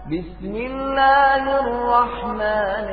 بسم الله الرحمن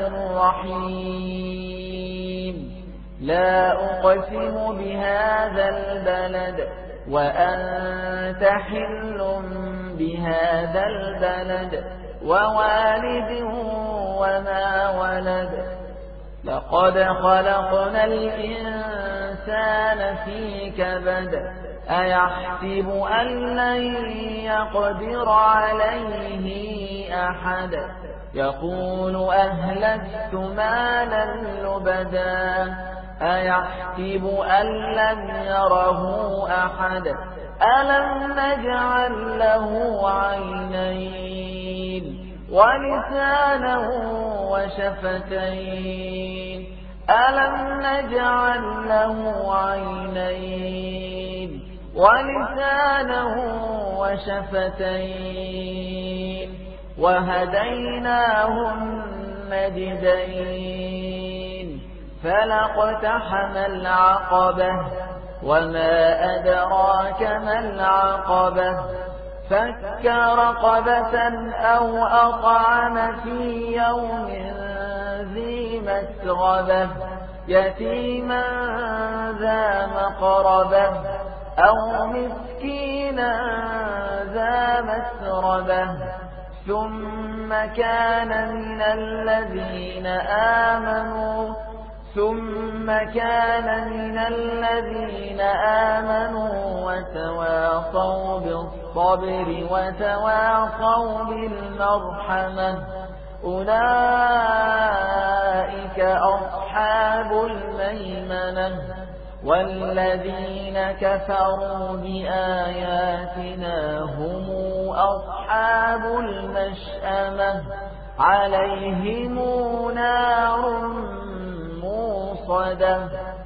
الرحيم لا أقسم بهذا البلد وأنت حل بهذا البلد ووالد وما ولد لقد خلقنا الإنسان في كبد أيحسب أن لن يقدر عليه أحد يقول أهلكت مالا لبدا أيحسب أن لم يره أحد ألم نجعل له عينين ولسانا وشفتين ألم نجعل له عينين ولسانا وشفتين وهديناه النجدين فلاقتحم العقبة وما أدراك ما العقبة فك رقبة أو أطعم في يوم ذي مسغبة يتيما ذا مقربة أو مسكينا ذا مسربة ثم كان من الذين آمنوا وتواصوا بالصبر وتواصوا بالمرحمة أولئك أصحاب الميمنة والذين كفروا بآياتنا هم أصحاب المشأمة عليهم نار موصدة